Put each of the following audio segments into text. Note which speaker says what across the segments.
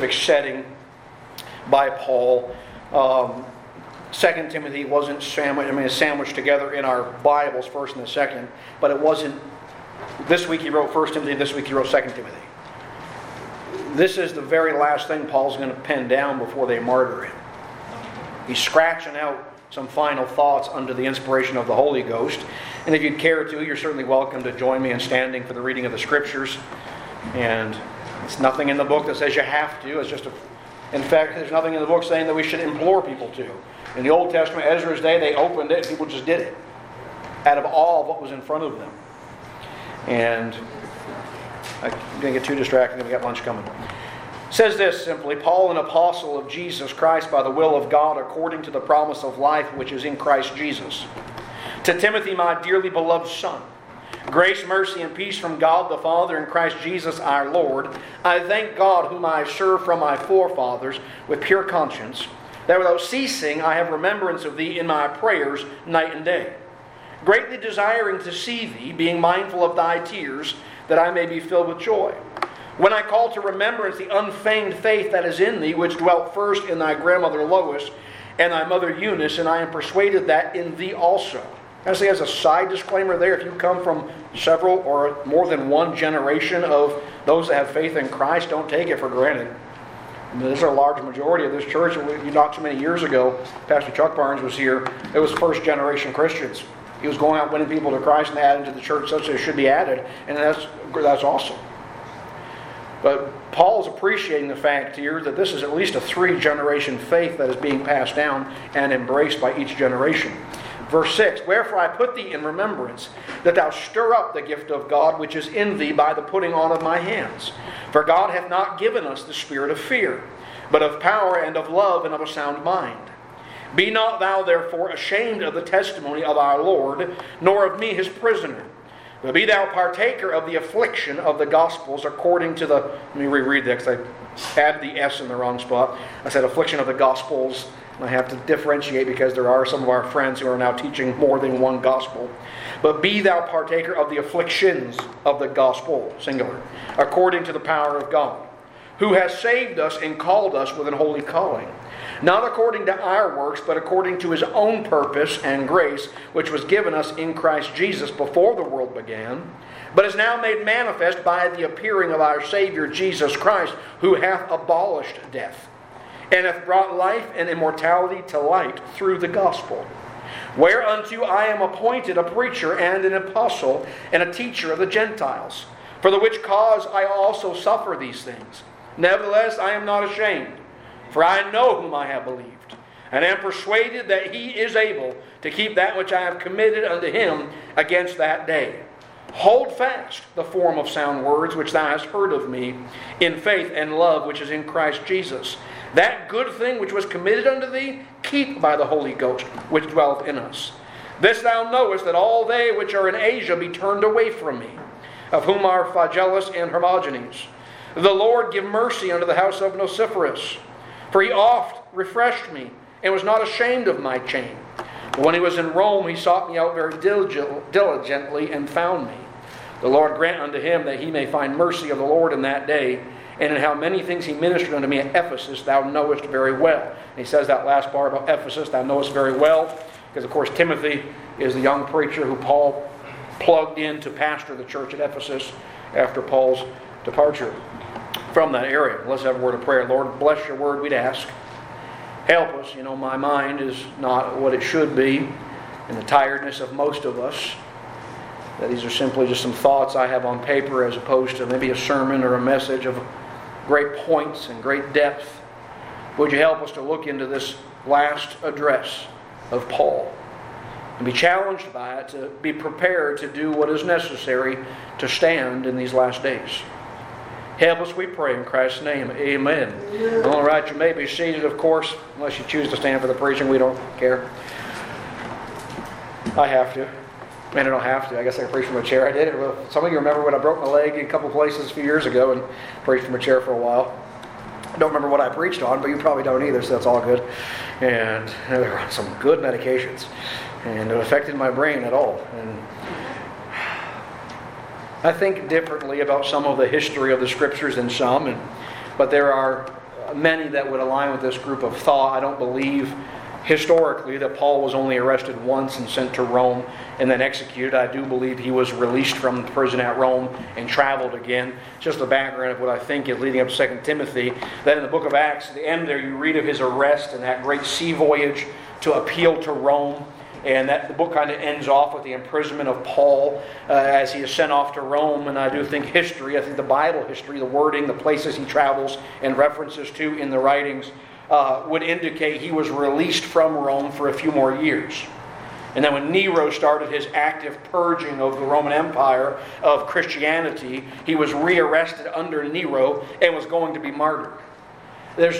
Speaker 1: specific setting by Paul. 2 Timothy wasn't sandwiched together in our Bibles, 1st and the 2nd, but it wasn't. This week he wrote 1 Timothy, this week he wrote 2 Timothy. This is the very last thing Paul's going to pen down before they martyr him. He's scratching out some final thoughts under the inspiration of the Holy Ghost. And if you'd care to, you're certainly welcome to join me in standing for the reading of the Scriptures. And it's nothing in the book that says you have to. It's just in fact, there's nothing in the book saying that we should implore people to. In the Old Testament, Ezra's day, they opened it and people just did it out of awe of what was in front of them. And I'm going to get too distracted because we got lunch coming. It says this simply, Paul, an apostle of Jesus Christ by the will of God, according to the promise of life which is in Christ Jesus. To Timothy, my dearly beloved son, grace, mercy, and peace from God the Father and Christ Jesus our Lord. I thank God, whom I have served from my forefathers with pure conscience, that without ceasing I have remembrance of thee in my prayers night and day, greatly desiring to see thee, being mindful of thy tears, that I may be filled with joy. When I call to remembrance the unfeigned faith that is in thee, which dwelt first in thy grandmother Lois and thy mother Eunice, and I am persuaded that in thee also. I say as a side disclaimer there, if you come from several or more than one generation of those that have faith in Christ, don't take it for granted. There's a large majority of this church. Not too many years ago, Pastor Chuck Barnes was here. It was first generation Christians. He was going out winning people to Christ and adding to the church such as should be added. And that's awesome. But Paul's appreciating the fact here that this is at least a 3-generation faith that is being passed down and embraced by each generation. Verse 6, wherefore I put thee in remembrance, that thou stir up the gift of God which is in thee by the putting on of my hands. For God hath not given us the spirit of fear, but of power and of love and of a sound mind. Be not thou therefore ashamed of the testimony of our Lord, nor of me his prisoner. But be thou partaker of the affliction of the Gospels according to the... Let me reread that because I added the S in the wrong spot. I said affliction of the Gospels. And I have to differentiate because there are some of our friends who are now teaching more than one gospel. But be thou partaker of the afflictions of the gospel, singular, according to the power of God, who has saved us and called us with an holy calling, not according to our works, but according to his own purpose and grace, which was given us in Christ Jesus before the world began, but is now made manifest by the appearing of our Savior Jesus Christ, who hath abolished death, and hath brought life and immortality to light through the gospel, whereunto I am appointed a preacher and an apostle and a teacher of the Gentiles, for the which cause I also suffer these things. Nevertheless, I am not ashamed, for I know whom I have believed, and am persuaded that he is able to keep that which I have committed unto him against that day. Hold fast the form of sound words which thou hast heard of me, in faith and love which is in Christ Jesus. That good thing which was committed unto thee, keep by the Holy Ghost which dwelleth in us. This thou knowest, that all they which are in Asia be turned away from me, of whom are Phygellus and Hermogenes. The Lord give mercy unto the house of Nosiphorus, for he oft refreshed me, and was not ashamed of my chain. But when he was in Rome, he sought me out very diligently, and found me. The Lord grant unto him that he may find mercy of the Lord in that day, and in how many things he ministered unto me at Ephesus, thou knowest very well. And he says that last part about Ephesus, thou knowest very well, because of course Timothy is the young preacher who Paul plugged in to pastor the church at Ephesus after Paul's departure from that area. Let's have a word of prayer. Lord, bless your word, we'd ask. Help us. My mind is not what it should be, and the tiredness of most of us. That these are simply just some thoughts I have on paper as opposed to maybe a sermon or a message of great points and great depth. Would you help us to look into this last address of Paul and be challenged by it, to be prepared to do what is necessary to stand in these last days. Help us, we pray, in Christ's name. Amen. Yeah. All right, you may be seated, of course, unless you choose to stand for the preaching. We don't care. I have to. Man, I don't have to. I guess I can preach from a chair. I did it. Well, some of you remember when I broke my leg in a couple places a few years ago and preached from a chair for a while. I don't remember what I preached on, but you probably don't either, so that's all good. And they were on some good medications, and it affected my brain at all. And I think differently about some of the history of the Scriptures than some, but there are many that would align with this group of thought. I don't believe historically that Paul was only arrested once and sent to Rome and then executed. I do believe he was released from prison at Rome and traveled again. Just the background of what I think is leading up to 2 Timothy. Then in the book of Acts, at the end there, you read of his arrest and that great sea voyage to appeal to Rome. And that the book kind of ends off with the imprisonment of Paul as he is sent off to Rome. And I do think history, I think the Bible history, the wording, the places he travels and references to in the writings would indicate he was released from Rome for a few more years. And then when Nero started his active purging of the Roman Empire of Christianity, he was rearrested under Nero and was going to be martyred. There's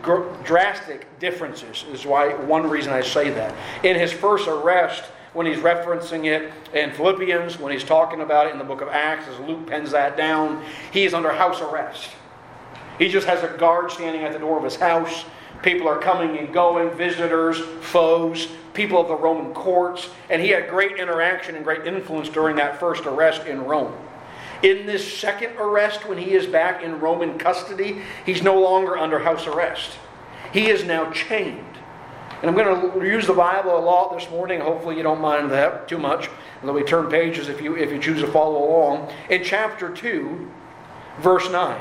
Speaker 1: drastic differences, is why one reason I say that. In his first arrest, when he's referencing it in Philippians, when he's talking about it in the book of Acts, as Luke pens that down, he is under house arrest. He just has a guard standing at the door of his house. People are coming and going, visitors, foes, people of the Roman courts, and he had great interaction and great influence during that first arrest in Rome. In this second arrest, when he is back in Roman custody, he's no longer under house arrest. He is now chained. And I'm going to use the Bible a lot this morning. Hopefully you don't mind that too much. Although we turn pages if you choose to follow along. In chapter 2, verse 9,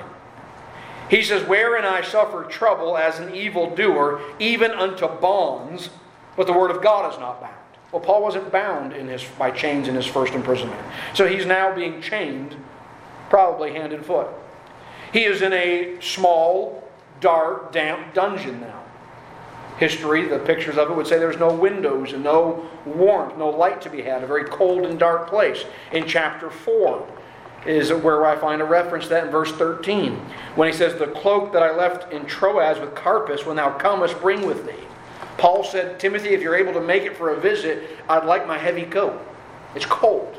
Speaker 1: he says, "Wherein I suffered trouble as an evildoer, even unto bonds, but the word of God is not bound." Well, Paul wasn't bound by chains in his first imprisonment. So he's now being chained, probably hand and foot. He is in a small, dark, damp dungeon now. History, the pictures of it would say there's no windows and no warmth, no light to be had, a very cold and dark place. In chapter 4 is where I find a reference to that in verse 13, when he says, "The cloak that I left in Troas with Carpus, when thou comest, bring with thee." Paul said, "Timothy, if you're able to make it for a visit, I'd like my heavy coat. It's cold."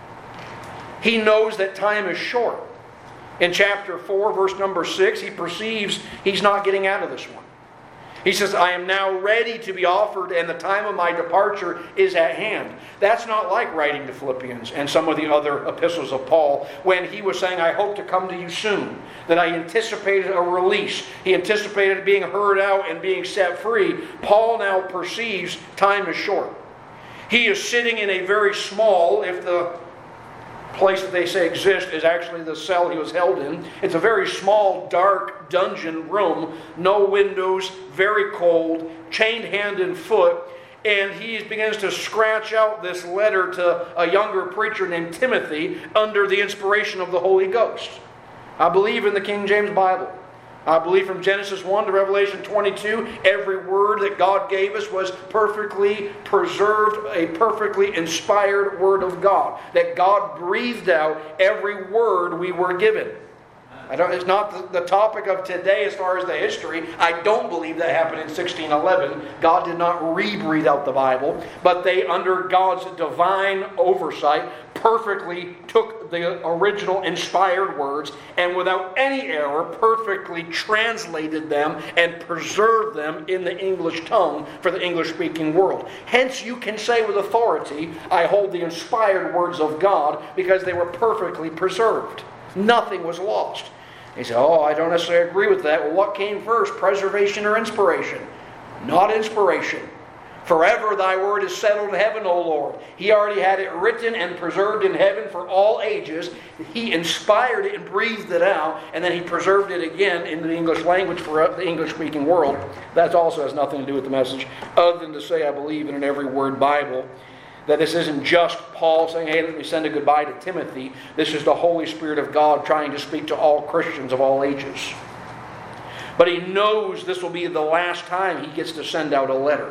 Speaker 1: He knows that time is short. In chapter 4, verse number 6, he perceives he's not getting out of this one. He says, "I am now ready to be offered, and the time of my departure is at hand." That's not like writing to Philippians and some of the other epistles of Paul, when he was saying, "I hope to come to you soon," that I anticipated a release. He anticipated being heard out and being set free. Paul now perceives time is short. He is sitting in a very small, if the place that they say exists is actually the cell he was held in. It's a very small, dark dungeon room, no windows, very cold, chained hand and foot, and he begins to scratch out this letter to a younger preacher named Timothy under the inspiration of the Holy Ghost. I believe in the King James Bible. I believe from Genesis 1 to Revelation 22, every word that God gave us was perfectly preserved, a perfectly inspired word of God. That God breathed out every word we were given. It's not the topic of today as far as the history. I don't believe that happened in 1611. God did not rebreathe out the Bible, but they, under God's divine oversight, perfectly took the original inspired words and without any error perfectly translated them and preserved them in the English tongue for the English-speaking world. Hence you can say with authority, "I hold the inspired words of God," because they were perfectly preserved. Nothing was lost. He said, "Oh, I don't necessarily agree with that." Well, what came first, preservation or inspiration? Not inspiration. "Forever thy word is settled in heaven, O Lord." He already had it written and preserved in heaven for all ages. He inspired it and breathed it out, and then he preserved it again in the English language for the English-speaking world. That also has nothing to do with the message, other than to say I believe in an every word Bible. That this isn't just Paul saying, "Hey, let me send a goodbye to Timothy." This is the Holy Spirit of God trying to speak to all Christians of all ages. But he knows this will be the last time he gets to send out a letter.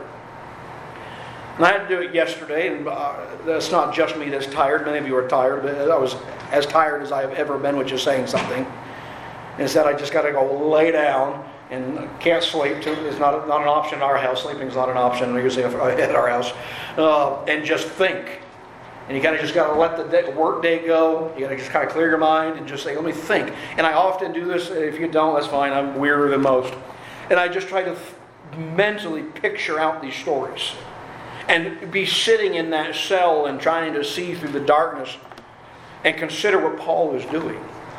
Speaker 1: And I had to do it yesterday, and that's not just me that's tired. Many of you are tired, but I was as tired as I have ever been with just saying something. Instead, I just got to go lay down and can't sleep. It's not an option in our house. Sleeping is not an option usually at our house. And just think. And you just got to let the work day go. You got to just kind of clear your mind and just say, "Let me think." And I often do this. If you don't, that's fine. I'm weirder than most. And I just try to mentally picture out these stories and be sitting in that cell and trying to see through the darkness and consider what Paul is doing.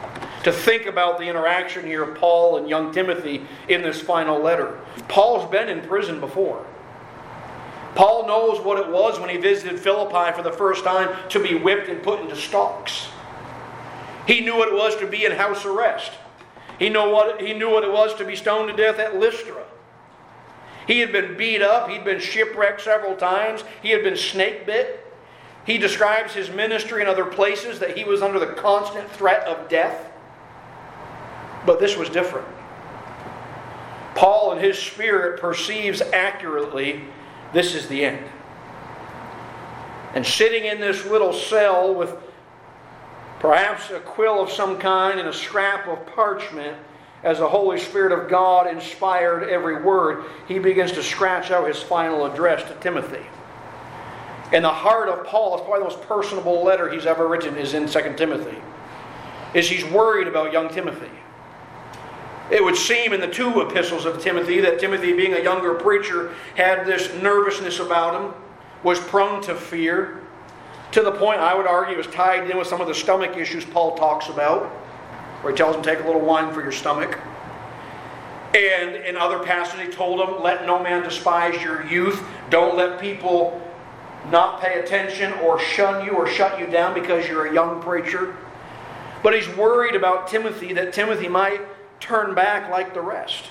Speaker 1: to think about the interaction here of Paul and young Timothy in this final letter. Paul's been in prison before. Paul knows what it was when he visited Philippi for the first time to be whipped and put into stocks. He knew what it was to be in house arrest. He knew what it was to be stoned to death at Lystra. He had been beat up. He'd been shipwrecked several times. He had been snake bit. He describes his ministry in other places that he was under the constant threat of death. But this was different. Paul in his spirit perceives accurately this is the end. And sitting in this little cell with perhaps a quill of some kind and a scrap of parchment, as the Holy Spirit of God inspired every word, he begins to scratch out his final address to Timothy. And the heart of Paul, it's probably the most personable letter he's ever written, is in 2 Timothy. He's worried about young Timothy. It would seem in the two epistles of Timothy that Timothy, being a younger preacher, had this nervousness about him, was prone to fear, to the point, I would argue, was tied in with some of the stomach issues Paul talks about, where he tells him, take a little wine for your stomach. And in other passages he told him, let no man despise your youth. Don't let people not pay attention or shun you or shut you down because you're a young preacher. But he's worried about Timothy, that Timothy might turn back like the rest.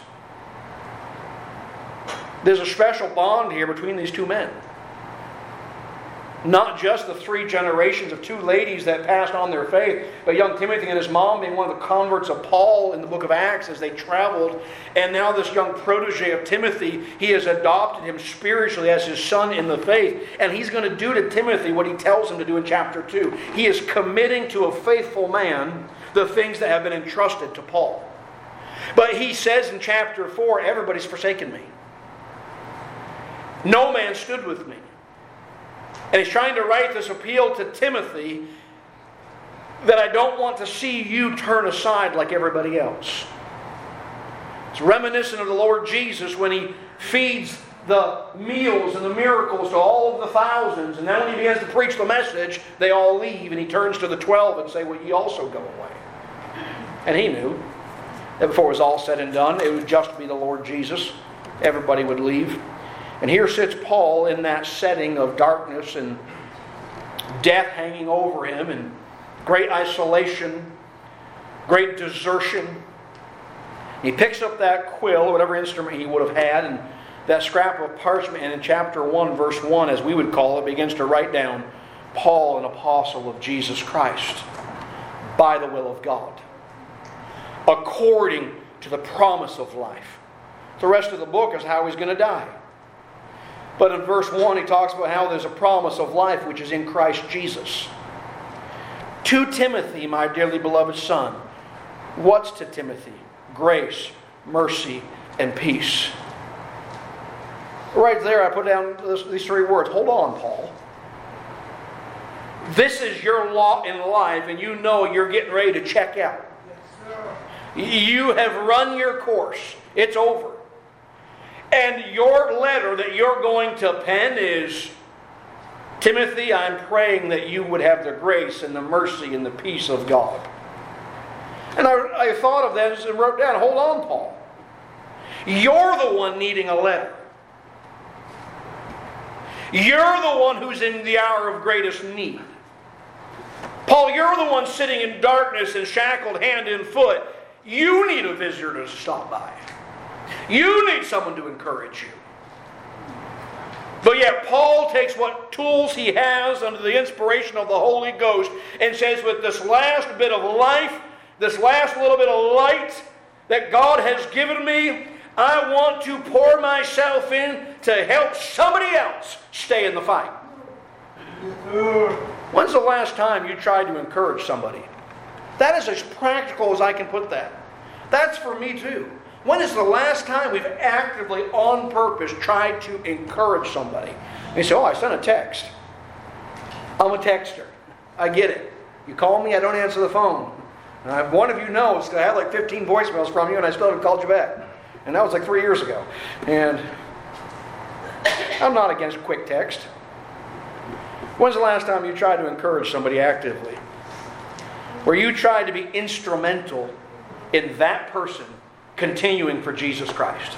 Speaker 1: There's a special bond here between these two men. Not just the 3 generations of 2 ladies that passed on their faith, but young Timothy and his mom being one of the converts of Paul in the book of Acts as they traveled. And now this young protege of Timothy, he has adopted him spiritually as his son in the faith. And he's going to do to Timothy what he tells him to do in chapter 2. He is committing to a faithful man the things that have been entrusted to Paul. But he says in chapter 4, everybody's forsaken me. No man stood with me. And he's trying to write this appeal to Timothy that I don't want to see you turn aside like everybody else. It's reminiscent of the Lord Jesus when he feeds the meals and the miracles to all of the thousands. And then when he begins to preach the message, they all leave. And he turns to the 12 and say, will ye also go away? And he knew that before it was all said and done, it would just be the Lord Jesus. Everybody would leave. And here sits Paul in that setting of darkness and death hanging over him and great isolation, great desertion. He picks up that quill, or whatever instrument he would have had, and that scrap of parchment, and in chapter 1, verse 1, as we would call it, begins to write down, Paul, an apostle of Jesus Christ, by the will of God, according to the promise of life. The rest of the book is how he's going to die. But in verse 1 he talks about how there's a promise of life which is in Christ Jesus. To Timothy, my dearly beloved son. What's to Timothy? Grace, mercy, and peace. Right there I put down these 3 words. Hold on, Paul. This is your lot in life, and you know you're getting ready to check out. You have run your course. It's over. And your letter that you're going to pen is, Timothy, I'm praying that you would have the grace and the mercy and the peace of God. And I thought of that and wrote down, hold on, Paul. You're the one needing a letter. You're the one who's in the hour of greatest need. Paul, you're the one sitting in darkness and shackled hand and foot. You need a visitor to stop by. You need someone to encourage you. But yet Paul takes what tools he has under the inspiration of the Holy Ghost and says, with this last bit of life, this last little bit of light that God has given me, I want to pour myself in to help somebody else stay in the fight. When's the last time you tried to encourage somebody? That is as practical as I can put that. That's for me too. When is the last time we've actively, on purpose, tried to encourage somebody? And you say, I sent a text. I'm a texter. I get it. You call me, I don't answer the phone. And one of you knows that I have like 15 voicemails from you and I still haven't called you back. And that was like 3 years ago. And I'm not against quick text. When's the last time you tried to encourage somebody actively? where you try to be instrumental in that person continuing for Jesus Christ.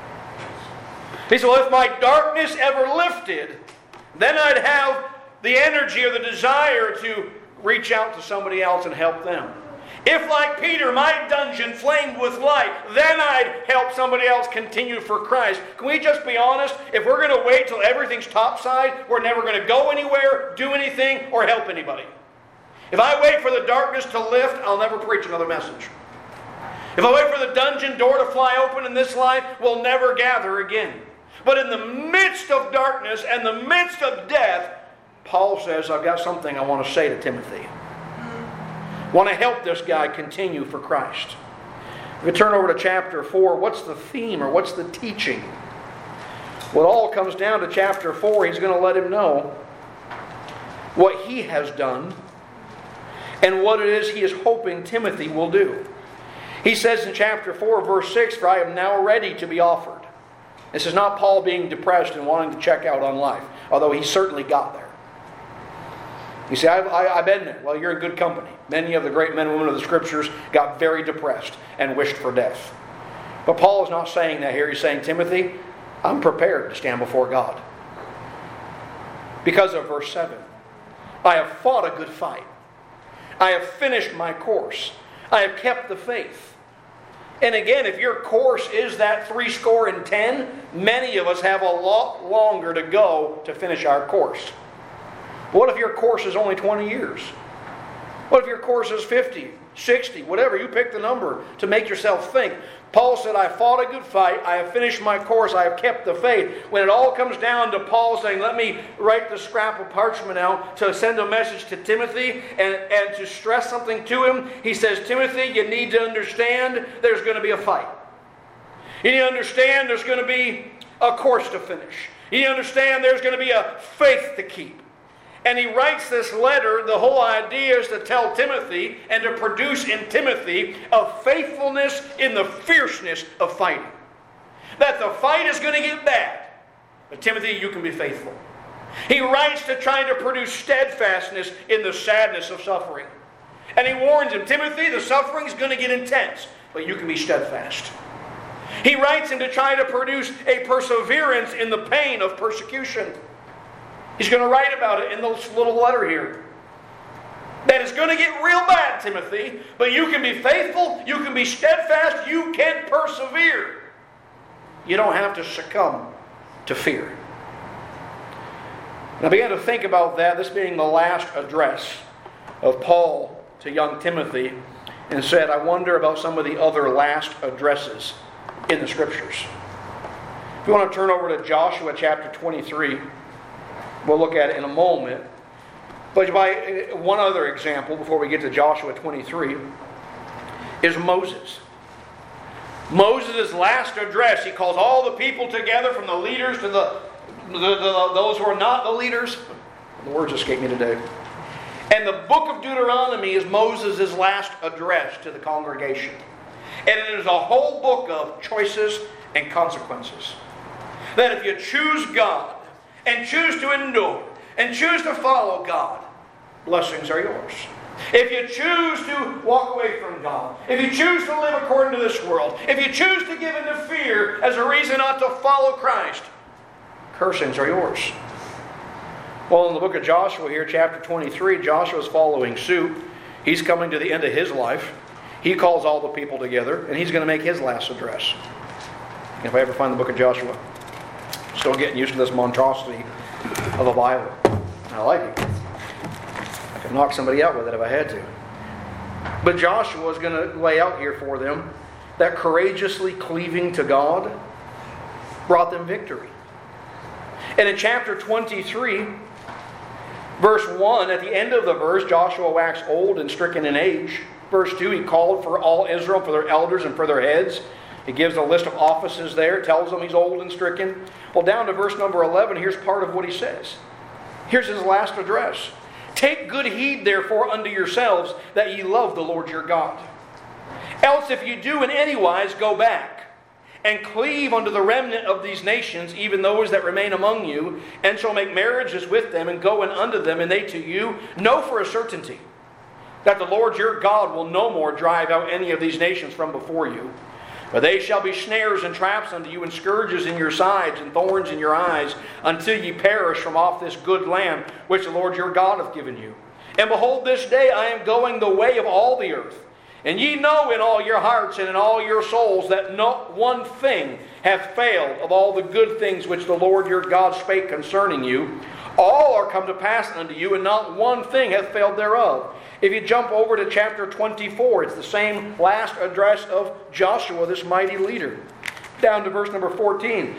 Speaker 1: He said, well, if my darkness ever lifted, then I'd have the energy or the desire to reach out to somebody else and help them. If, like Peter, my dungeon flamed with light, then I'd help somebody else continue for Christ. Can we just be honest? If we're going to wait till everything's topside, we're never going to go anywhere, do anything, or help anybody. If I wait for the darkness to lift, I'll never preach another message. If I wait for the dungeon door to fly open in this life, we'll never gather again. But in the midst of darkness and the midst of death, Paul says, I've got something I want to say to Timothy. I want to help this guy continue for Christ. If we turn over to chapter 4, what's the theme or what's the teaching? Well, it all comes down to chapter 4. He's going to let him know what he has done and what it is he is hoping Timothy will do. He says in chapter 4, verse 6, for I am now ready to be offered. This is not Paul being depressed and wanting to check out on life, although he certainly got there. You see, I've been there. Well, you're in good company. Many of the great men and women of the Scriptures got very depressed and wished for death. But Paul is not saying that here. He's saying, Timothy, I'm prepared to stand before God. Because of verse 7. I have fought a good fight. I have finished my course. I have kept the faith. And again, if your course is that 70, many of us have a lot longer to go to finish our course. What if your course is only 20 years? What if your course is 50, 60, whatever? You pick the number to make yourself think. Paul said, I fought a good fight. I have finished my course. I have kept the faith. When it all comes down to Paul saying, let me write the scrap of parchment out to send a message to Timothy and to stress something to him, he says, Timothy, you need to understand there's going to be a fight. You need to understand there's going to be a course to finish. You need to understand there's going to be a faith to keep. And he writes this letter, the whole idea is to tell Timothy and to produce in Timothy a faithfulness in the fierceness of fighting. That the fight is going to get bad, but Timothy, you can be faithful. He writes to try to produce steadfastness in the sadness of suffering. And he warns him, Timothy, the suffering is going to get intense, but you can be steadfast. He writes him to try to produce a perseverance in the pain of persecution. He's going to write about it in this little letter here. That it's going to get real bad, Timothy, but you can be faithful, you can be steadfast, you can persevere. You don't have to succumb to fear. And I began to think about that, this being the last address of Paul to young Timothy, and said, I wonder about some of the other last addresses in the Scriptures. If you want to turn over to Joshua chapter 23, we'll look at it in a moment. But by one other example, before we get to Joshua 23, is Moses. Moses' last address, he calls all the people together, from the leaders to those who are not the leaders. The words escape me today. And the book of Deuteronomy is Moses' last address to the congregation. And it is a whole book of choices and consequences. That if you choose God, and choose to endure, and choose to follow God, blessings are yours. If you choose to walk away from God, if you choose to live according to this world, if you choose to give into fear as a reason not to follow Christ, cursings are yours. Well, in the book of Joshua here, chapter 23, Joshua's following suit. He's coming to the end of his life. He calls all the people together, and he's going to make his last address. If I ever find the book of Joshua. Still getting used to this monstrosity of a Bible. I like it. I could knock somebody out with it if I had to. But Joshua is going to lay out here for them that courageously cleaving to God brought them victory. And in chapter 23, verse 1, at the end of the verse, Joshua waxed old and stricken in age. Verse 2, he called for all Israel, for their elders and for their heads. He gives a list of offices there, tells them he's old and stricken. Well, down to verse number 11, here's part of what he says. Here's his last address. Take good heed, therefore, unto yourselves, that ye love the Lord your God. Else if you do in any wise go back, and cleave unto the remnant of these nations, even those that remain among you, and shall make marriages with them, and go in unto them, and they to you, know for a certainty that the Lord your God will no more drive out any of these nations from before you. But they shall be snares and traps unto you, and scourges in your sides, and thorns in your eyes, until ye perish from off this good land which the Lord your God hath given you. And behold, this day I am going the way of all the earth. And ye know in all your hearts and in all your souls that not one thing hath failed of all the good things which the Lord your God spake concerning you. All are come to pass unto you, and not one thing hath failed thereof. If you jump over to chapter 24, it's the same last address of Joshua, this mighty leader. Down to verse number 14.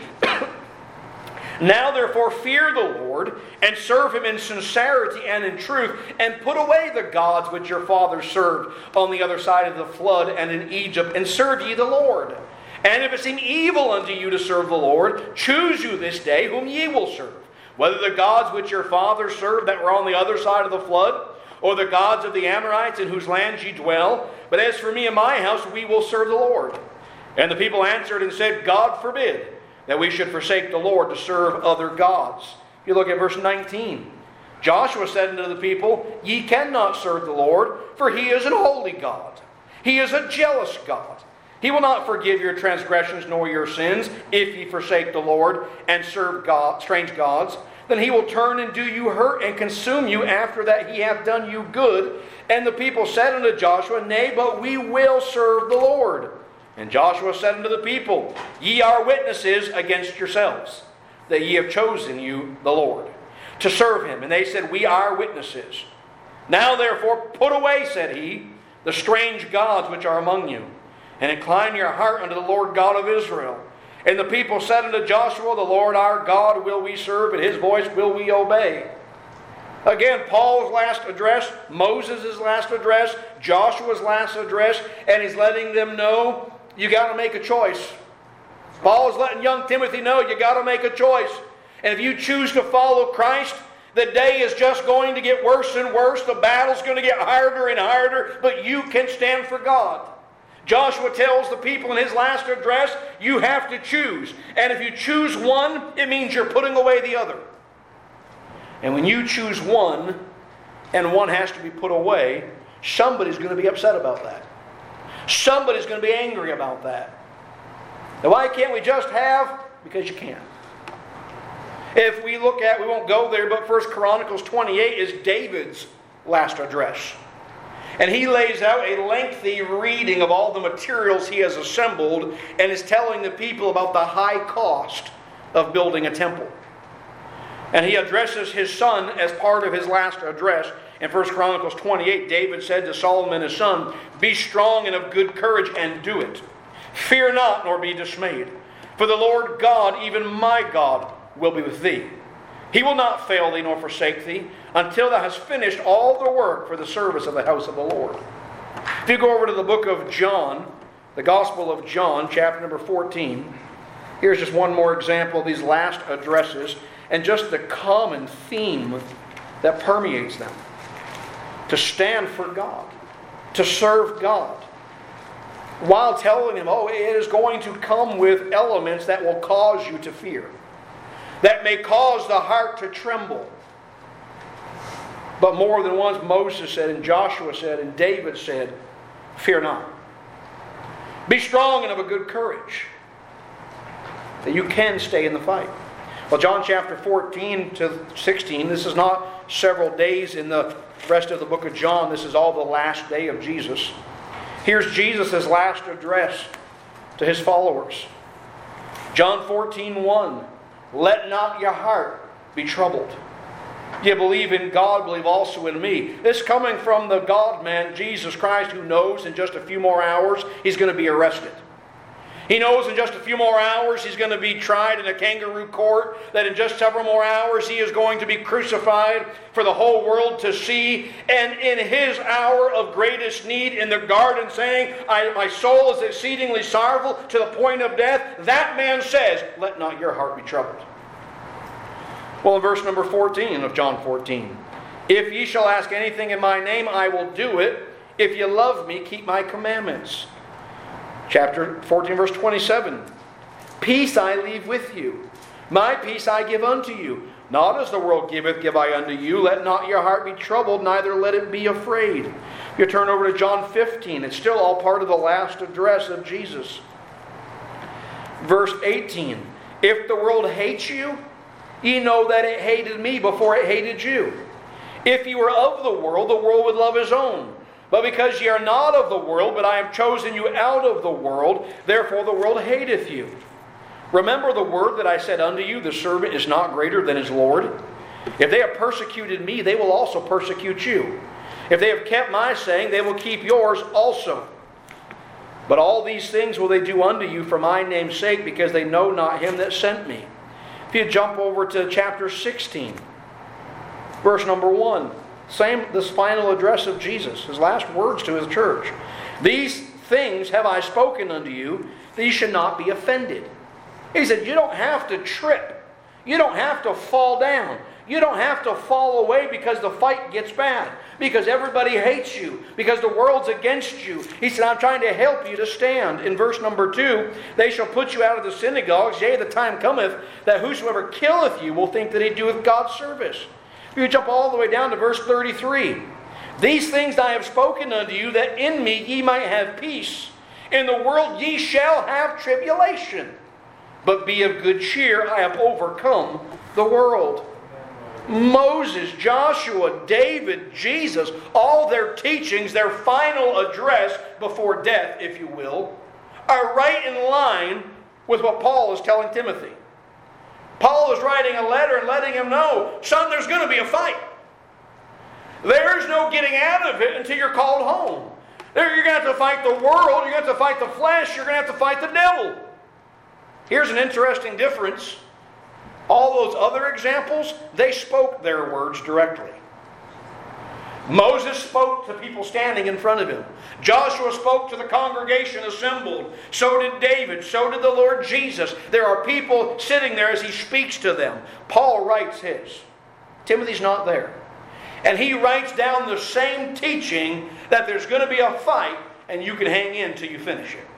Speaker 1: Now therefore fear the Lord, and serve Him in sincerity and in truth, and put away the gods which your fathers served on the other side of the flood and in Egypt, and serve ye the Lord. And if it seem evil unto you to serve the Lord, choose you this day whom ye will serve, whether the gods which your fathers served that were on the other side of the flood, or the gods of the Amorites in whose lands ye dwell. But as for me and my house, we will serve the Lord. And the people answered and said, God forbid that we should forsake the Lord to serve other gods. You look at verse 19. Joshua said unto the people, Ye cannot serve the Lord, for He is an holy God. He is a jealous God. He will not forgive your transgressions nor your sins, if ye forsake the Lord and serve strange gods. Then He will turn and do you hurt and consume you after that He hath done you good. And the people said unto Joshua, Nay, but we will serve the Lord. And Joshua said unto the people, Ye are witnesses against yourselves, that ye have chosen you the Lord, to serve Him. And they said, We are witnesses. Now therefore put away, said he, the strange gods which are among you, and incline your heart unto the Lord God of Israel. And the people said unto Joshua, The Lord our God will we serve, and His voice will we obey. Again, Paul's last address, Moses' last address, Joshua's last address, and he's letting them know, you got to make a choice. Paul is letting young Timothy know, you got to make a choice. And if you choose to follow Christ, the day is just going to get worse and worse. The battle's going to get harder and harder, but you can stand for God. Joshua tells the people in his last address, you have to choose. And if you choose one, it means you're putting away the other. And when you choose one, and one has to be put away, somebody's going to be upset about that. Somebody's going to be angry about that. Now why can't we just have? Because you can't. If we look at, we won't go there, but 1 Chronicles 28 is David's last address. And he lays out a lengthy reading of all the materials he has assembled and is telling the people about the high cost of building a temple. And he addresses his son as part of his last address. In 1 Chronicles 28, David said to Solomon his son, Be strong and of good courage, and do it. Fear not, nor be dismayed. For the Lord God, even my God, will be with thee. He will not fail thee nor forsake thee, until thou hast finished all the work for the service of the house of the Lord. If you go over to the book of John, the Gospel of John, chapter number 14, here's just one more example of these last addresses and just the common theme that permeates them. To stand for God, to serve God, while telling them, it is going to come with elements that will cause you to fear, that may cause the heart to tremble. But more than once Moses said, and Joshua said, and David said, fear not. Be strong and of a good courage, that you can stay in the fight. Well, John chapter 14 to 16, this is not several days in the rest of the book of John. This is all the last day of Jesus. Here's Jesus' last address to His followers. John 14:1. Let not your heart be troubled. You believe in God, believe also in me. This coming from the God-man, Jesus Christ, who knows in just a few more hours He's going to be arrested. He knows in just a few more hours He's going to be tried in a kangaroo court, that in just several more hours He is going to be crucified for the whole world to see. And in His hour of greatest need in the garden saying, my soul is exceedingly sorrowful to the point of death, that man says, let not your heart be troubled. Well, in verse number 14 of John 14, if ye shall ask anything in my name, I will do it. If you love me, keep my commandments. Chapter 14, verse 27. Peace I leave with you. My peace I give unto you. Not as the world giveth, give I unto you. Let not your heart be troubled, neither let it be afraid. If you turn over to John 15, it's still all part of the last address of Jesus. Verse 18, if the world hates you, ye know that it hated me before it hated you. If ye were of the world would love his own. But because ye are not of the world, but I have chosen you out of the world, therefore the world hateth you. Remember the word that I said unto you, the servant is not greater than his Lord. If they have persecuted me, they will also persecute you. If they have kept my saying, they will keep yours also. But all these things will they do unto you for my name's sake, because they know not him that sent me. If you jump over to chapter 16, verse number 1, this final address of Jesus, his last words to his church. These things have I spoken unto you, that ye should not be offended. He said, you don't have to trip. You don't have to fall down. You don't have to fall away because the fight gets bad. Because everybody hates you. Because the world's against you. He said, I'm trying to help you to stand. In verse number 2, they shall put you out of the synagogues. Yea, the time cometh that whosoever killeth you will think that he doeth God's service. If you jump all the way down to verse 33. These things I have spoken unto you, that in me ye might have peace. In the world ye shall have tribulation. But be of good cheer, I have overcome the world. Moses, Joshua, David, Jesus, all their teachings, their final address before death, if you will, are right in line with what Paul is telling Timothy. Paul is writing a letter and letting him know, son, there's going to be a fight. There's no getting out of it until you're called home. You're going to have to fight the world, you're going to have to fight the flesh, you're going to have to fight the devil. Here's an interesting difference. All those other examples, they spoke their words directly. Moses spoke to people standing in front of him. Joshua spoke to the congregation assembled. So did David. So did the Lord Jesus. There are people sitting there as he speaks to them. Paul writes his. Timothy's not there. And he writes down the same teaching that there's going to be a fight and you can hang in till you finish it.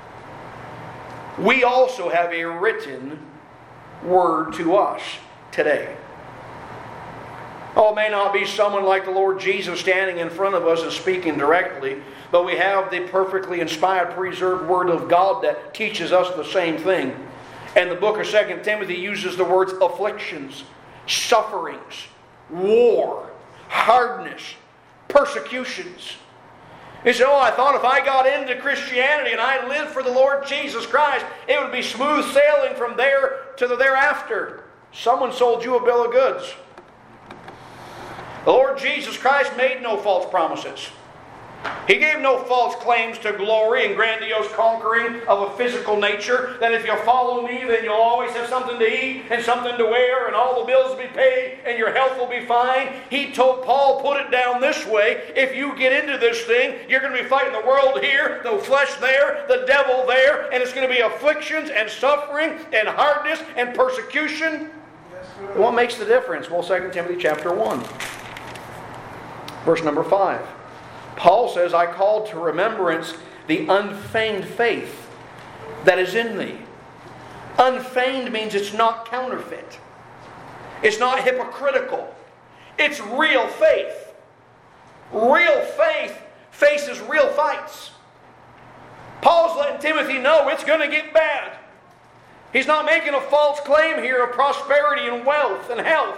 Speaker 1: We also have a written word to us today. Oh, it may not be someone like the Lord Jesus standing in front of us and speaking directly, but we have the perfectly inspired, preserved Word of God that teaches us the same thing. And the book of 2 Timothy uses the words afflictions, sufferings, war, hardness, persecutions. He said, I thought if I got into Christianity and I lived for the Lord Jesus Christ, it would be smooth sailing from there to the thereafter. Someone sold you a bill of goods. The Lord Jesus Christ made no false promises. He gave no false claims to glory and grandiose conquering of a physical nature, that if you follow me, then you'll always have something to eat and something to wear and all the bills will be paid and your health will be fine. He told Paul, put it down this way. If you get into this thing, you're going to be fighting the world here, the flesh there, the devil there, and it's going to be afflictions and suffering and hardness and persecution. And what makes the difference? Well, 2 Timothy chapter 1, verse number 5. Paul says, I call to remembrance the unfeigned faith that is in thee. Unfeigned means it's not counterfeit. It's not hypocritical. It's real faith. Real faith faces real fights. Paul's letting Timothy know it's going to get bad. He's not making a false claim here of prosperity and wealth and health.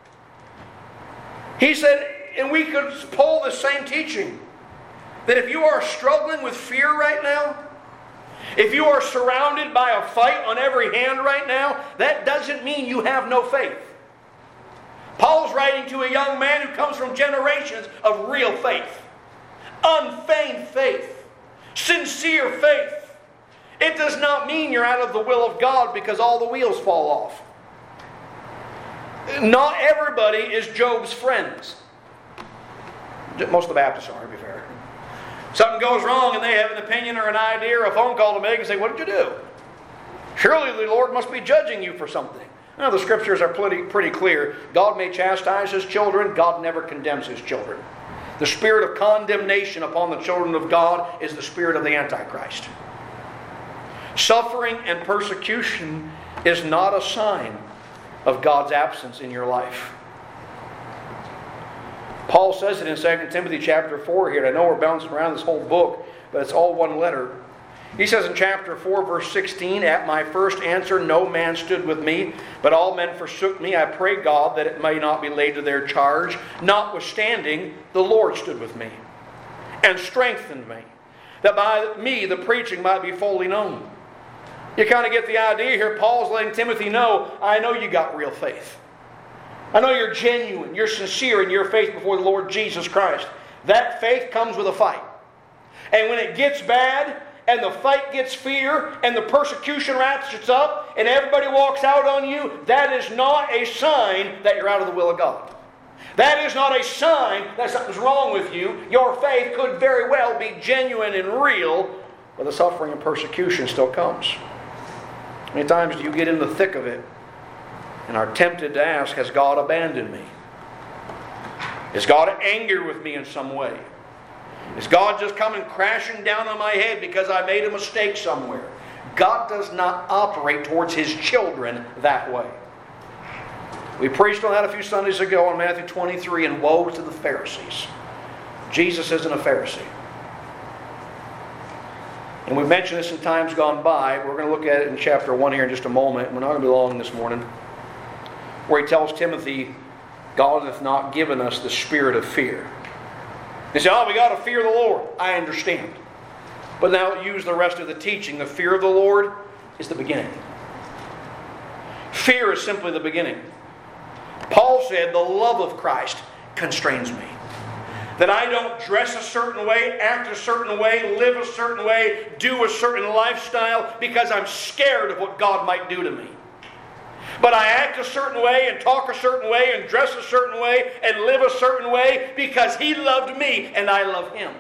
Speaker 1: He said, and we could pull the same teaching, that if you are struggling with fear right now, if you are surrounded by a fight on every hand right now, that doesn't mean you have no faith. Paul's writing to a young man who comes from generations of real faith. Unfeigned faith. Sincere faith. It does not mean you're out of the will of God because all the wheels fall off. Not everybody is Job's friends. Most of the Baptists are, to be fair. Something goes wrong and they have an opinion or an idea or a phone call to make and say, what did you do? Surely the Lord must be judging you for something. Now, the scriptures are pretty clear. God may chastise His children. God never condemns His children. The spirit of condemnation upon the children of God is the spirit of the Antichrist. Suffering and persecution is not a sign of God's absence in your life. Paul says it in 2 Timothy chapter 4 here. And I know we're bouncing around this whole book, but it's all one letter. He says in chapter 4, verse 16, "At my first answer no man stood with me, but all men forsook me. I pray God that it may not be laid to their charge. Notwithstanding, the Lord stood with me and strengthened me, that by me the preaching might be fully known." You kind of get the idea here. Paul's letting Timothy know, I know you got real faith. I know you're genuine, you're sincere in your faith before the Lord Jesus Christ. That faith comes with a fight. And when it gets bad, and the fight gets fierce, and the persecution ratchets up, and everybody walks out on you, that is not a sign that you're out of the will of God. That is not a sign that something's wrong with you. Your faith could very well be genuine and real, but the suffering and persecution still comes. How many times do you get in the thick of it and are tempted to ask, has God abandoned me? Is God angry with me in some way? Is God just coming crashing down on my head because I made a mistake somewhere? God does not operate towards His children that way. We preached on that a few Sundays ago on Matthew 23, and woe to the Pharisees. Jesus isn't a Pharisee. And we've mentioned this in times gone by. We're going to look at it in chapter 1 here in just a moment. We're not going to be long this morning. Where he tells Timothy, God hath not given us the spirit of fear. He said, we got to fear the Lord. I understand. But now use the rest of the teaching. The fear of the Lord is the beginning. Fear is simply the beginning. Paul said, the love of Christ constrains me. That I don't dress a certain way, act a certain way, live a certain way, do a certain lifestyle because I'm scared of what God might do to me. But I act a certain way and talk a certain way and dress a certain way and live a certain way because He loved me and I love Him.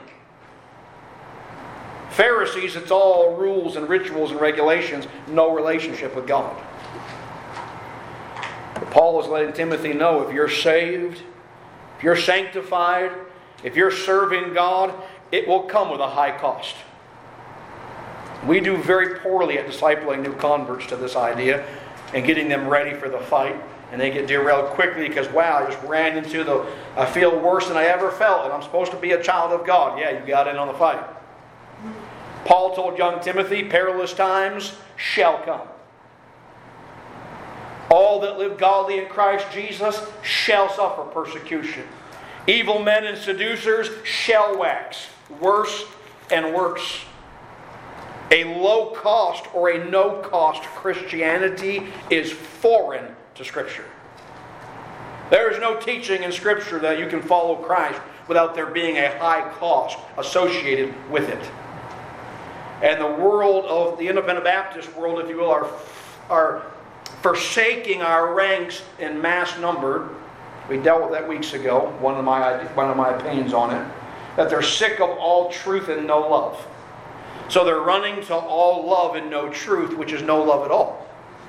Speaker 1: Pharisees, it's all rules and rituals and regulations, no relationship with God. But Paul is letting Timothy know, if you're saved, if you're sanctified, if you're serving God, it will come with a high cost. We do very poorly at discipling new converts to this idea and getting them ready for the fight. And they get derailed quickly because, I just ran into I feel worse than I ever felt, and I'm supposed to be a child of God. Yeah, you got in on the fight. Paul told young Timothy, perilous times shall come. All that live godly in Christ Jesus shall suffer persecution. Evil men and seducers shall wax worse and worse. A low-cost or a no-cost Christianity is foreign to Scripture. There is no teaching in Scripture that you can follow Christ without there being a high cost associated with it. And the world of the independent Baptist world, if you will, are forsaking our ranks in mass number. We dealt with that weeks ago, one of my opinions on it, that they're sick of all truth and no love. So they're running to all love and no truth, which is no love at all.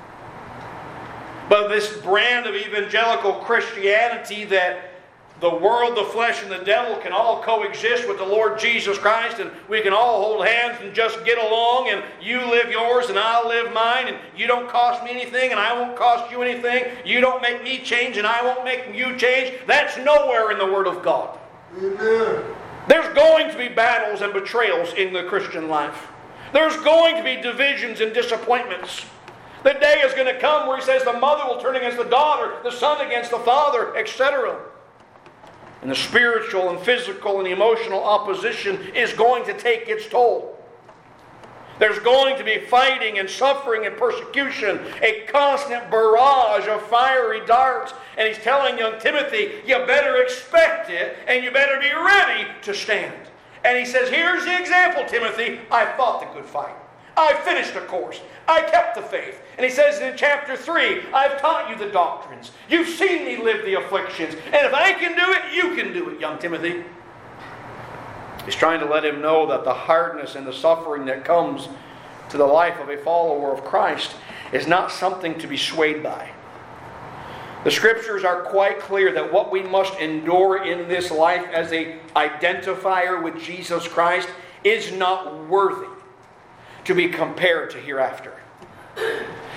Speaker 1: But this brand of evangelical Christianity that the world, the flesh, and the devil can all coexist with the Lord Jesus Christ, and we can all hold hands and just get along, and you live yours and I'll live mine, and you don't cost me anything and I won't cost you anything. You don't make me change and I won't make you change. That's nowhere in the Word of God. Amen. There's going to be battles and betrayals in the Christian life. There's going to be divisions and disappointments. The day is going to come where He says the mother will turn against the daughter, the son against the father, etc. And the spiritual and physical and emotional opposition is going to take its toll. There's going to be fighting and suffering and persecution, a constant barrage of fiery darts. And he's telling young Timothy, you better expect it and you better be ready to stand. And he says, here's the example, Timothy. I fought the good fight. I finished the course. I kept the faith. And he says in chapter 3, I've taught you the doctrines. You've seen me live the afflictions. And if I can do it, you can do it, young Timothy. He's trying to let him know that the hardness and the suffering that comes to the life of a follower of Christ is not something to be swayed by. The Scriptures are quite clear that what we must endure in this life as an identifier with Jesus Christ is not worthy to be compared to hereafter.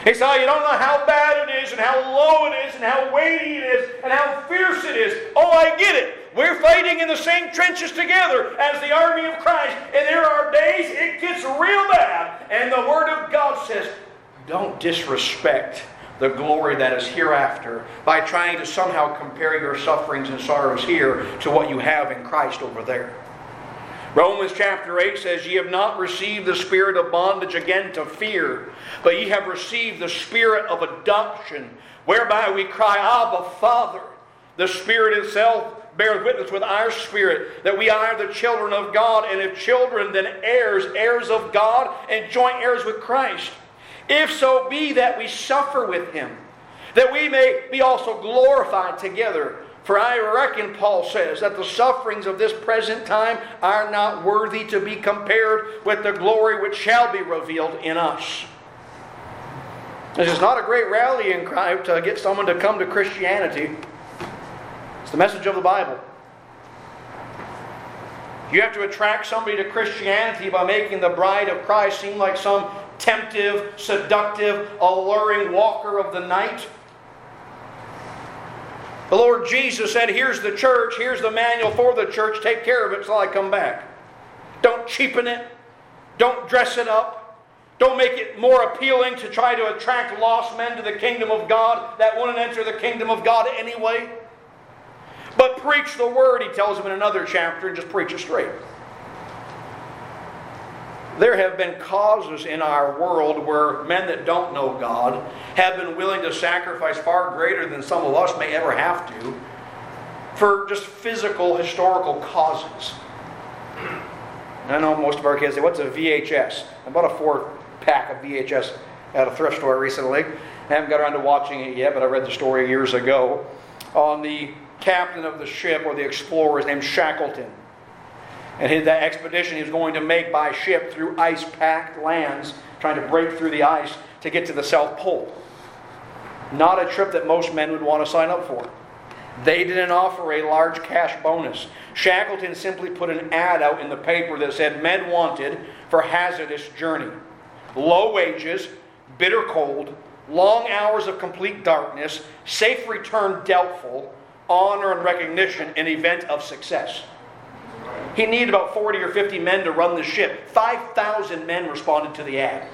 Speaker 1: He said, you don't know how bad it is and how low it is and how weighty it is and how fierce it is. Oh, I get it. We're fighting in the same trenches together as the army of Christ. And there are days it gets real bad. And the Word of God says, don't disrespect the glory that is hereafter by trying to somehow compare your sufferings and sorrows here to what you have in Christ over there. Romans chapter 8 says, ye have not received the spirit of bondage again to fear, but ye have received the spirit of adoption, whereby we cry, Abba, Father. The Spirit itself bears witness with our spirit that we are the children of God, and if children, then heirs, heirs of God, and joint heirs with Christ. If so be that we suffer with Him, that we may be also glorified together. For I reckon, Paul says, that the sufferings of this present time are not worthy to be compared with the glory which shall be revealed in us. This is not a great rallying cry to get someone to come to Christianity. It's the message of the Bible. You have to attract somebody to Christianity by making the bride of Christ seem like some temptive, seductive, alluring walker of the night. The Lord Jesus said, here's the church, here's the manual for the church, take care of it till I come back. Don't cheapen it. Don't dress it up. Don't make it more appealing to try to attract lost men to the kingdom of God that wouldn't enter the kingdom of God anyway. But preach the word, he tells them in another chapter, and just preach it straight. There have been causes in our world where men that don't know God have been willing to sacrifice far greater than some of us may ever have to for just physical, historical causes. I know most of our kids say, what's a VHS? I bought a 4-pack of VHS at a thrift store recently. I haven't got around to watching it yet, but I read the story years ago on the captain of the ship, or the explorer, is named Shackleton. And that expedition he was going to make by ship through ice-packed lands, trying to break through the ice to get to the South Pole. Not a trip that most men would want to sign up for. They didn't offer a large cash bonus. Shackleton simply put an ad out in the paper that said, men wanted for hazardous journey. Low wages, bitter cold, long hours of complete darkness, safe return doubtful, honor and recognition in event of success. He needed about 40 or 50 men to run the ship. 5,000 men responded to the ad.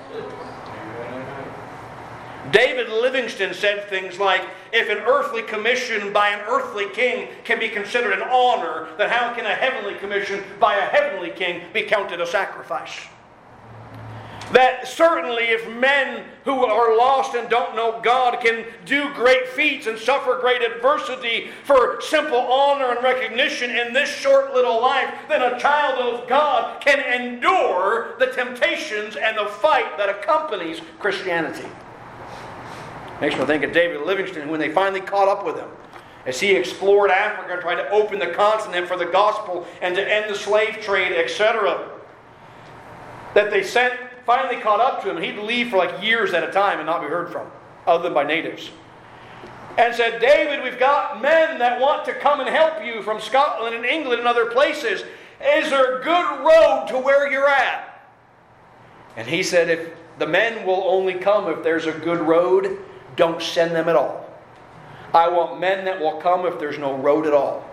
Speaker 1: David Livingstone said things like, if an earthly commission by an earthly king can be considered an honor, then how can a heavenly commission by a heavenly king be counted a sacrifice? That certainly if men who are lost and don't know God can do great feats and suffer great adversity for simple honor and recognition in this short little life, then a child of God can endure the temptations and the fight that accompanies Christianity. Makes me think of David Livingstone when they finally caught up with him. As he explored Africa and tried to open the continent for the gospel and to end the slave trade, etc. That they finally caught up to him. He'd leave for like years at a time and not be heard from, other than by natives. And said, David, we've got men that want to come and help you from Scotland and England and other places. Is there a good road to where you're at? And he said, if the men will only come if there's a good road, don't send them at all. I want men that will come if there's no road at all.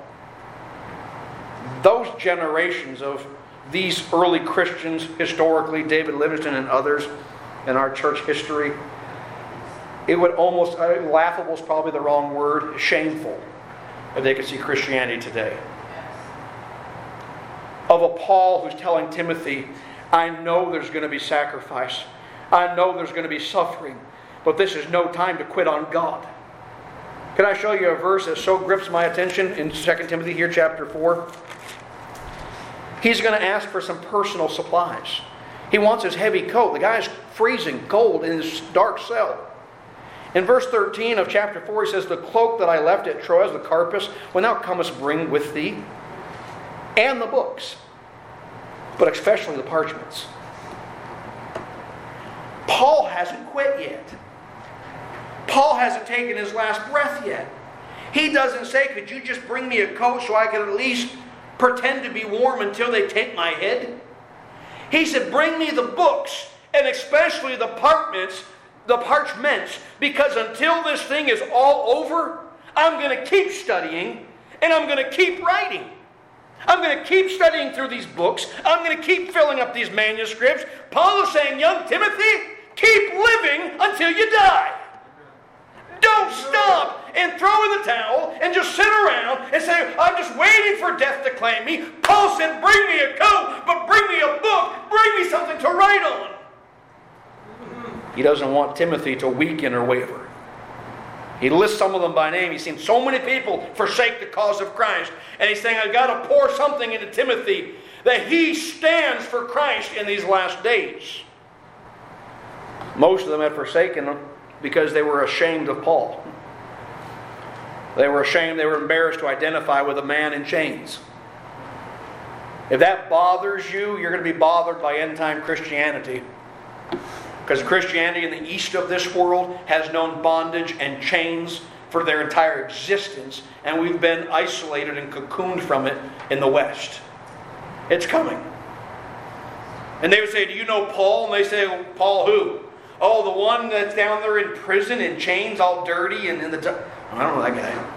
Speaker 1: Those generations of these early Christians, historically, David Livingstone and others in our church history, it would almost, laughable is probably the wrong word, shameful, if they could see Christianity today. Of a Paul who's telling Timothy, I know there's going to be sacrifice. I know there's going to be suffering. But this is no time to quit on God. Can I show you a verse that so grips my attention in 2 Timothy here, chapter 4? He's going to ask for some personal supplies. He wants his heavy coat. The guy's freezing cold in his dark cell. In verse 13 of chapter 4, he says, the cloak that I left at Troas, the Carpus, when thou comest bring with thee, and the books, but especially the parchments. Paul hasn't quit yet. Paul hasn't taken his last breath yet. He doesn't say, could you just bring me a coat so I could at least pretend to be warm until they take my head? He said, bring me the books, and especially the parchments the parchments, because until this thing is all over, I'm going to keep studying and I'm going to keep writing. I'm going to keep studying through these books. I'm going to keep filling up these manuscripts. Paul is saying, young Timothy, keep living until you die. Don't stop and throw in the towel and just sit around and say, I'm just waiting for death to claim me. Paul said, bring me a coat, but bring me a book. Bring me something to write on. He doesn't want Timothy to weaken or waver. He lists some of them by name. He's seen so many people forsake the cause of Christ. And he's saying, I've got to pour something into Timothy that he stands for Christ in these last days. Most of them had forsaken him because they were ashamed of Paul. They were ashamed, they were embarrassed to identify with a man in chains. If that bothers you, you're going to be bothered by end-time Christianity. Because Christianity in the east of this world has known bondage and chains for their entire existence, and we've been isolated and cocooned from it in the West. It's coming. And they would say, do you know Paul? And they say, well, Paul who? Oh, the one that's down there in prison in chains, all dirty and in the... I don't know that guy.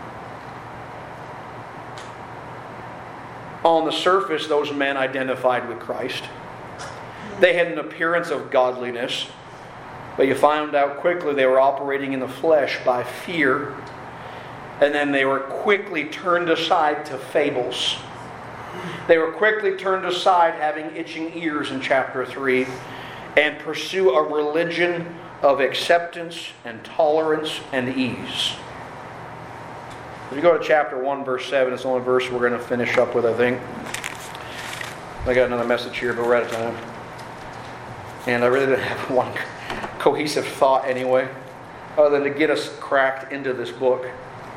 Speaker 1: On the surface, those men identified with Christ. They had an appearance of godliness, but you found out quickly they were operating in the flesh by fear, and then they were quickly turned aside to fables. They were quickly turned aside, having itching ears in chapter 3, and pursue a religion of acceptance and tolerance and ease. If you go to chapter 1, verse 7, it's the only verse we're going to finish up with, I think. I got another message here, but we're out of time. And I really didn't have one cohesive thought anyway, other than to get us cracked into this book.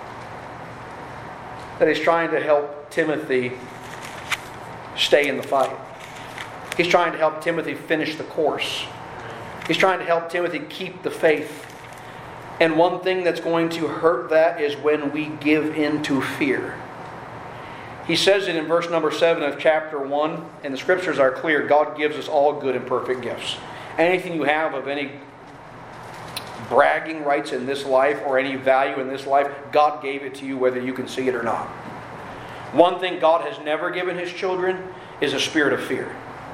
Speaker 1: That he's trying to help Timothy stay in the fight. He's trying to help Timothy finish the course. He's trying to help Timothy keep the faith. And one thing that's going to hurt that is when we give in to fear. He says it in verse number 7 of chapter 1, and the scriptures are clear. God gives us all good and perfect gifts. Anything you have of any bragging rights in this life or any value in this life, God gave it to you whether you can see it or not. One thing God has never given His children is a spirit of fear.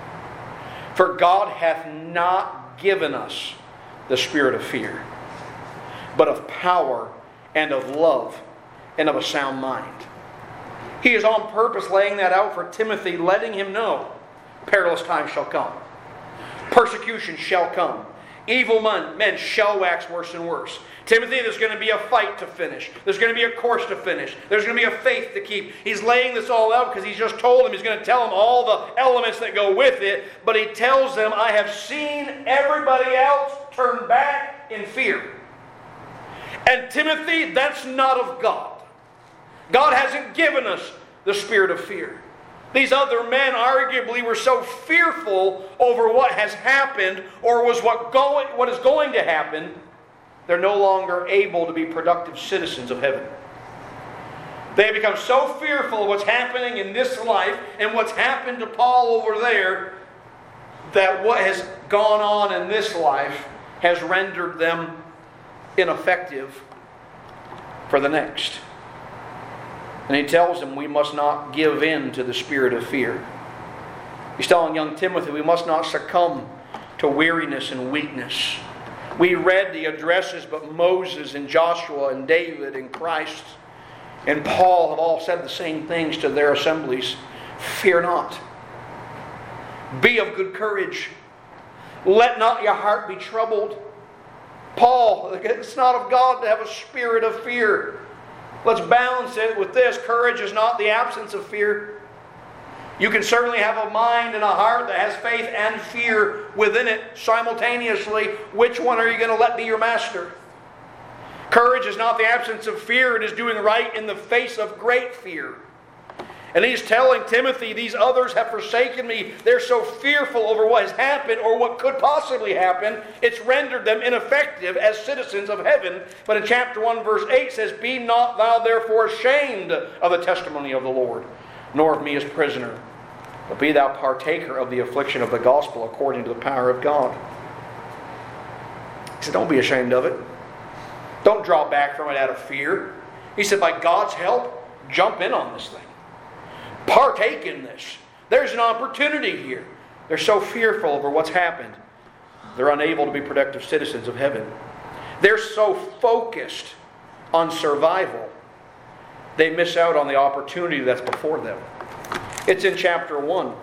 Speaker 1: For God hath not given us the spirit of fear, but of power and of love and of a sound mind. He is on purpose laying that out for Timothy, letting him know perilous times shall come. Persecution shall come. Evil men shall wax worse and worse. Timothy, there's going to be a fight to finish. There's going to be a course to finish. There's going to be a faith to keep. He's laying this all out because he's just told them. He's going to tell them all the elements that go with it. But he tells them, I have seen everybody else turn back in fear. And Timothy, that's not of God. God hasn't given us the spirit of fear. These other men arguably were so fearful over what has happened or was what is going to happen, they're no longer able to be productive citizens of heaven. They have become so fearful of what's happening in this life and what's happened to Paul over there that what has gone on in this life has rendered them ineffective for the next. And he tells them we must not give in to the spirit of fear. He's telling young Timothy we must not succumb to weariness and weakness. We read the addresses, but Moses and Joshua and David and Christ and Paul have all said the same things to their assemblies. Fear not. Be of good courage. Let not your heart be troubled. Paul, it's not of God to have a spirit of fear. Let's balance it with this. Courage is not the absence of fear. You can certainly have a mind and a heart that has faith and fear within it simultaneously. Which one are you going to let be your master? Courage is not the absence of fear. It is doing right in the face of great fear. And he's telling Timothy, these others have forsaken me. They're so fearful over what has happened or what could possibly happen. It's rendered them ineffective as citizens of heaven. But in chapter 1 verse 8 says, Be not thou therefore ashamed of the testimony of the Lord, nor of me as prisoner, but be thou partaker of the affliction of the gospel according to the power of God. He said, don't be ashamed of it. Don't draw back from it out of fear. He said, by God's help, jump in on this thing. Partake in this. There's an opportunity here. They're so fearful over what's happened. They're unable to be productive citizens of heaven. They're so focused on survival, they miss out on the opportunity that's before them. It's in chapter 1,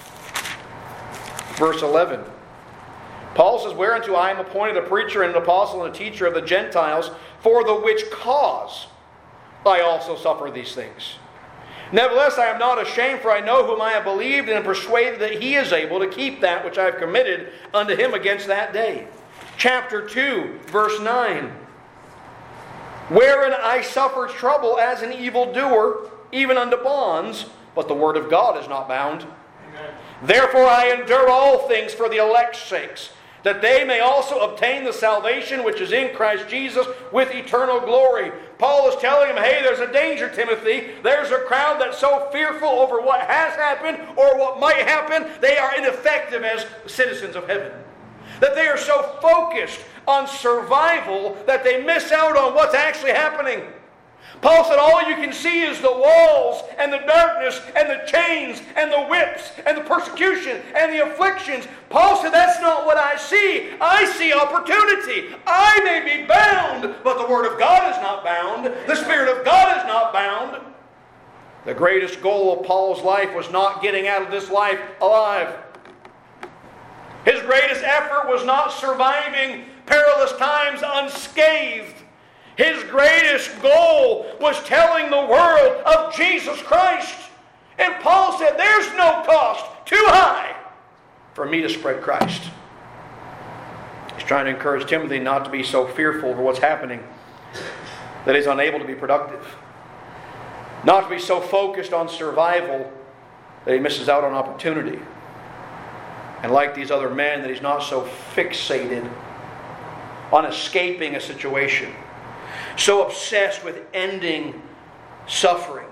Speaker 1: verse 11. Paul says, whereunto I am appointed a preacher and an apostle and a teacher of the Gentiles, for the which cause I also suffer these things. Nevertheless, I am not ashamed, for I know whom I have believed, and am persuaded that he is able to keep that which I have committed unto him against that day. Chapter 2, verse 9. Wherein I suffer trouble as an evildoer, even unto bonds, but the word of God is not bound. Amen. Therefore I endure all things for the elect's sakes, that they may also obtain the salvation which is in Christ Jesus with eternal glory. Paul is telling him, hey, there's a danger, Timothy. There's a crowd that's so fearful over what has happened or what might happen, they are ineffective as citizens of heaven. That they are so focused on survival that they miss out on what's actually happening. Paul said all you can see is the walls and the darkness and the chains and the whips and the persecution and the afflictions. Paul said that's not what I see. I see opportunity. I may be bound, but the Word of God is not bound. The Spirit of God is not bound. The greatest goal of Paul's life was not getting out of this life alive. His greatest effort was not surviving perilous times unscathed. His greatest goal was telling the world of Jesus Christ. And Paul said, there's no cost too high for me to spread Christ. He's trying to encourage Timothy not to be so fearful over what's happening that he's unable to be productive. Not to be so focused on survival that he misses out on opportunity. And like these other men, that he's not so fixated on escaping a situation, so obsessed with ending suffering,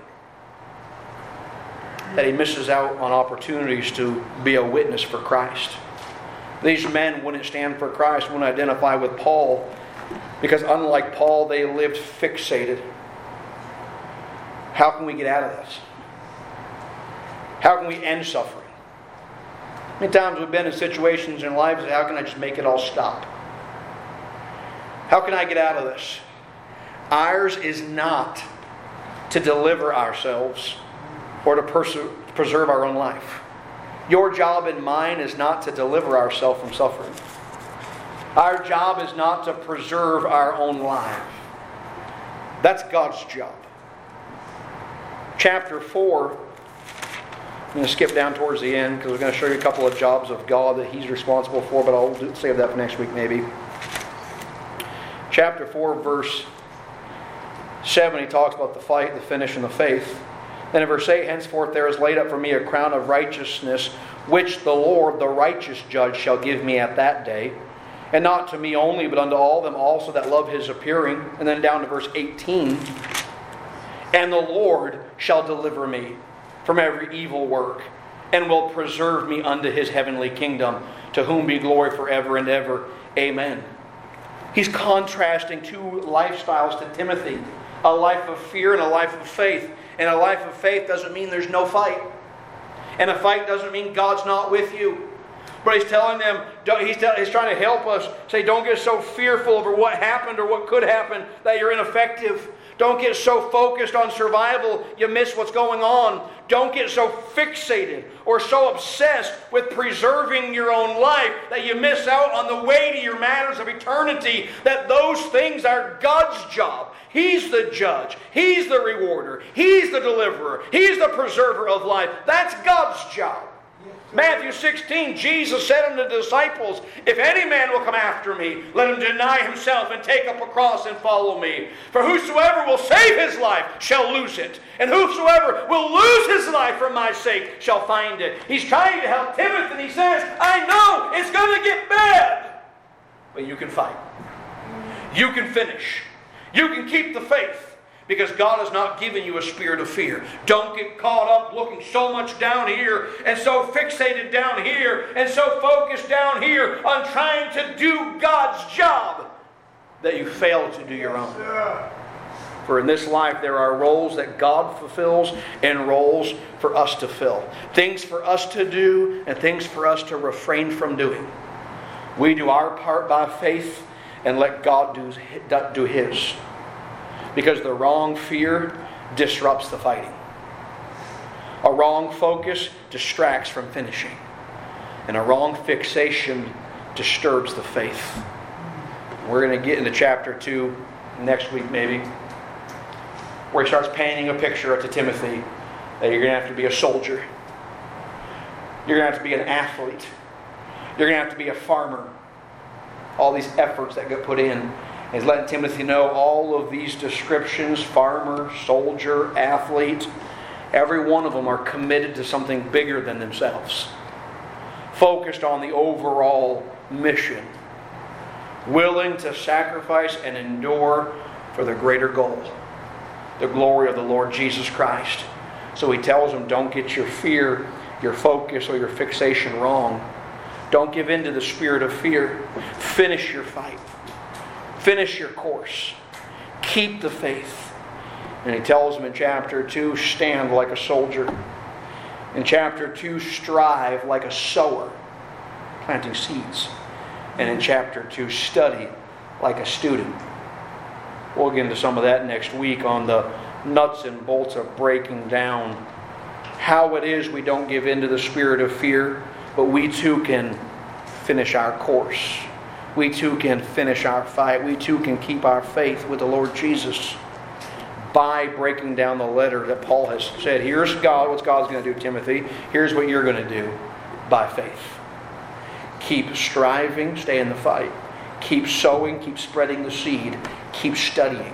Speaker 1: that he misses out on opportunities to be a witness for Christ. These men wouldn't stand for Christ, wouldn't identify with Paul, because unlike Paul, they lived fixated. How can we get out of this? How can we end suffering? Many times we've been in situations in lives, how can I just make it all stop? How can I get out of this? Ours is not to deliver ourselves or to preserve our own life. Your job and mine is not to deliver ourselves from suffering. Our job is not to preserve our own life. That's God's job. Chapter 4, I'm going to skip down towards the end because we're going to show you a couple of jobs of God that He's responsible for, but I'll save that for next week maybe. Chapter 4, verse 7, he talks about the fight, the finish, and the faith. Then in verse 8, henceforth there is laid up for me a crown of righteousness, which the Lord, the righteous judge, shall give me at that day. And not to me only, but unto all them also that love His appearing. And then down to verse 18. And the Lord shall deliver me from every evil work, and will preserve me unto His heavenly kingdom, to whom be glory forever and ever. Amen. He's contrasting two lifestyles to Timothy. A life of fear and a life of faith. And a life of faith doesn't mean there's no fight. And a fight doesn't mean God's not with you. But he's telling them, he's trying to help us say, don't get so fearful over what happened or what could happen that you're ineffective. Don't get so focused on survival you miss what's going on. Don't get so fixated or so obsessed with preserving your own life that you miss out on the weightier matters of eternity, that those things are God's job. He's the judge. He's the rewarder. He's the deliverer. He's the preserver of life. That's God's job. Matthew 16, Jesus said unto the disciples, if any man will come after me, let him deny himself and take up a cross and follow me. For whosoever will save his life shall lose it. And whosoever will lose his life for my sake shall find it. He's trying to help Timothy, and he says, I know it's going to get bad, but you can fight. You can finish. You can keep the faith. Because God has not given you a spirit of fear. Don't get caught up looking so much down here and so fixated down here and so focused down here on trying to do God's job that you fail to do your own. For in this life there are roles that God fulfills and roles for us to fill. Things for us to do and things for us to refrain from doing. We do our part by faith and let God do His. Because the wrong fear disrupts the fighting. A wrong focus distracts from finishing. And a wrong fixation disturbs the faith. We're going to get into chapter 2 next week maybe, where he starts painting a picture to Timothy that you're going to have to be a soldier. You're going to have to be an athlete. You're going to have to be a farmer. All these efforts that get put in. He's letting Timothy know all of these descriptions, farmer, soldier, athlete, every one of them are committed to something bigger than themselves. Focused on the overall mission. Willing to sacrifice and endure for the greater goal. The glory of the Lord Jesus Christ. So he tells them, don't get your fear, your focus, or your fixation wrong. Don't give in to the spirit of fear. Finish your fight. Finish your course. Keep the faith. And he tells them in chapter 2, stand like a soldier. In chapter 2, strive like a sower, planting seeds. And in chapter 2, study like a student. We'll get into some of that next week on the nuts and bolts of breaking down how it is we don't give in to the spirit of fear, but we too can finish our course. We too can finish our fight. We too can keep our faith with the Lord Jesus by breaking down the letter that Paul has said. Here's God, what God's going to do, Timothy. Here's what you're going to do by faith. Keep striving, stay in the fight. Keep sowing, keep spreading the seed. Keep studying.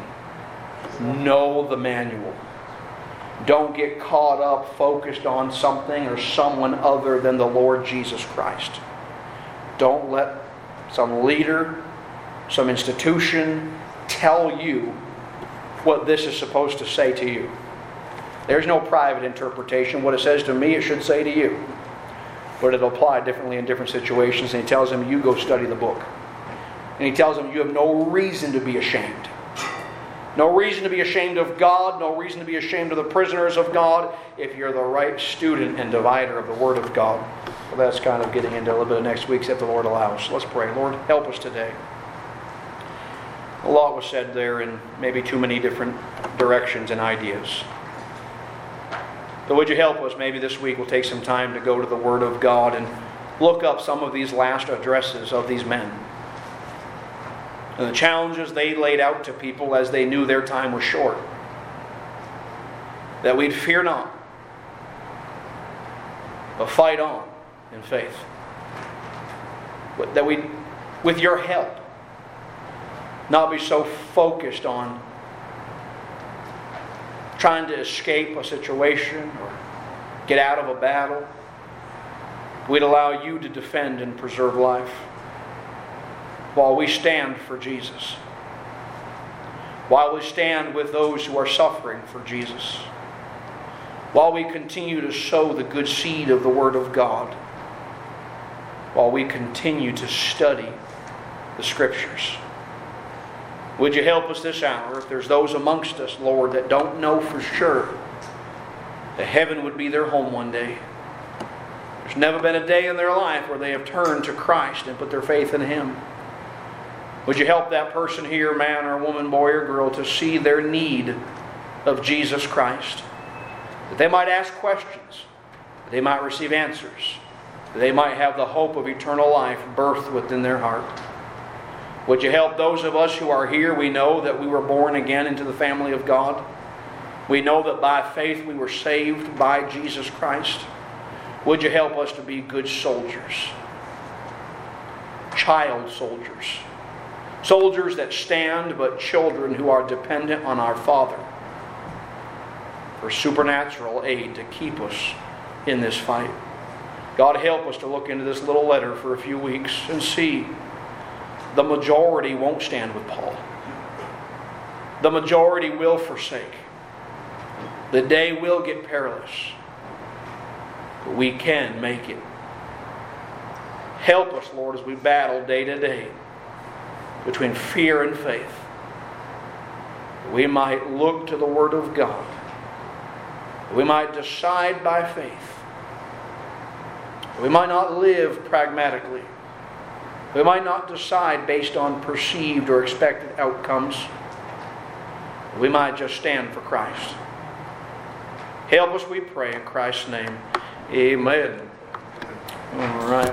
Speaker 1: Know the manual. Don't get caught up, focused on something or someone other than the Lord Jesus Christ. Don't let some leader, some institution tell you what this is supposed to say to you. There's no private interpretation. What it says to me, it should say to you. But it'll apply differently in different situations. And he tells them, you go study the book. And he tells them, you have no reason to be ashamed. No reason to be ashamed of God. No reason to be ashamed of the prisoners of God if you're the right student and divider of the Word of God. Well, that's kind of getting into a little bit of next week, if the Lord allows. Let's pray. Lord, help us today. A lot was said there in maybe too many different directions and ideas. But would you help us? Maybe this week we'll take some time to go to the Word of God and look up some of these last addresses of these men. And the challenges they laid out to people as they knew their time was short. That we'd fear not, but fight on in faith. That we, with your help, not be so focused on trying to escape a situation or get out of a battle. We'd allow you to defend and preserve life while we stand for Jesus. While we stand with those who are suffering for Jesus. While we continue to sow the good seed of the Word of God. While we continue to study the Scriptures. Would you help us this hour, if there's those amongst us, Lord, that don't know for sure that heaven would be their home one day. There's never been a day in their life where they have turned to Christ and put their faith in Him. Would you help that person here, man or woman, boy or girl, to see their need of Jesus Christ? That they might ask questions. That they might receive answers. That they might have the hope of eternal life birthed within their heart. Would you help those of us who are here? We know that we were born again into the family of God. We know that by faith we were saved by Jesus Christ. Would you help us to be good soldiers? Child soldiers. Soldiers that stand, but children who are dependent on our Father for supernatural aid to keep us in this fight. God, help us to look into this little letter for a few weeks and see the majority won't stand with Paul. The majority will forsake. The day will get perilous. But we can make it. Help us, Lord, as we battle day to day between fear and faith. We might look to the Word of God. We might decide by faith. We might not live pragmatically. We might not decide based on perceived or expected outcomes. We might just stand for Christ. Help us, we pray, in Christ's name. Amen. All right.